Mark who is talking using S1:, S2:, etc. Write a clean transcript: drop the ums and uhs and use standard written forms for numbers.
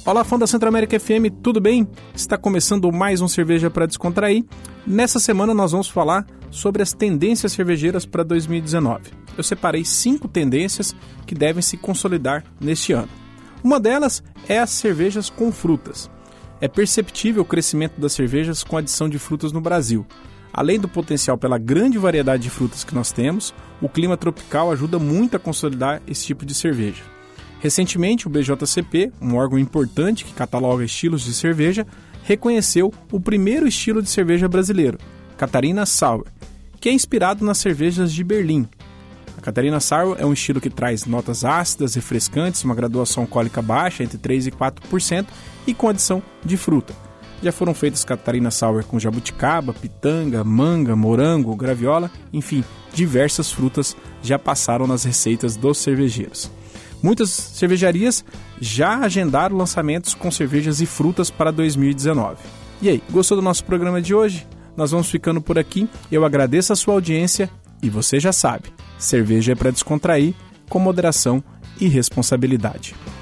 S1: Olá, fã da Centro-América FM, tudo bem? Está começando mais um Cerveja para Descontrair. Nessa semana nós vamos falar sobre as tendências cervejeiras para 2019. Eu separei 5 tendências que devem se consolidar neste ano. Uma delas é as cervejas com frutas. É perceptível o crescimento das cervejas com adição de frutas no Brasil. Além do potencial pela grande variedade de frutas que nós temos, o clima tropical ajuda muito a consolidar esse tipo de cerveja. Recentemente, o BJCP, um órgão importante que cataloga estilos de cerveja, reconheceu o primeiro estilo de cerveja brasileiro, Catarina Sour, que é inspirado nas cervejas de Berlim. A Catarina Sour é um estilo que traz notas ácidas, refrescantes, uma graduação alcoólica baixa, entre 3% e 4%, e com adição de fruta. Já foram feitas Catarina Sour com jabuticaba, pitanga, manga, morango, graviola, enfim, diversas frutas já passaram nas receitas dos cervejeiros. Muitas cervejarias já agendaram lançamentos com cervejas e frutas para 2019. E aí, gostou do nosso programa de hoje? Nós vamos ficando por aqui. Eu agradeço a sua audiência e você já sabe, cerveja é para descontrair, com moderação e responsabilidade.